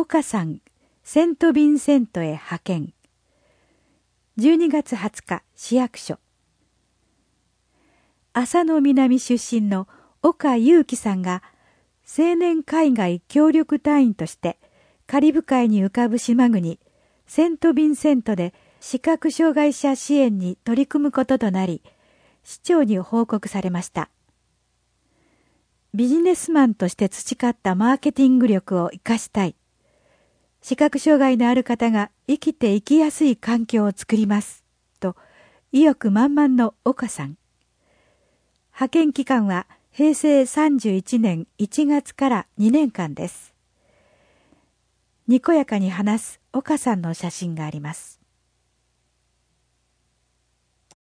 岡さんセント・ヴィンセントへ派遣。12月20日市役所。浅野南出身の岡祐樹さんが青年海外協力隊員としてカリブ海に浮かぶ島国セント・ヴィンセントで視覚障害者支援に取り組むこととなり、市長に報告されました。ビジネスマンとして培ったマーケティング力を生かしたい。視覚障害のある方が生きていきやすい環境を作りますと意欲満々の岡さん。派遣期間は平成31年1月から2年間です。にこやかに話す岡さんの写真があります。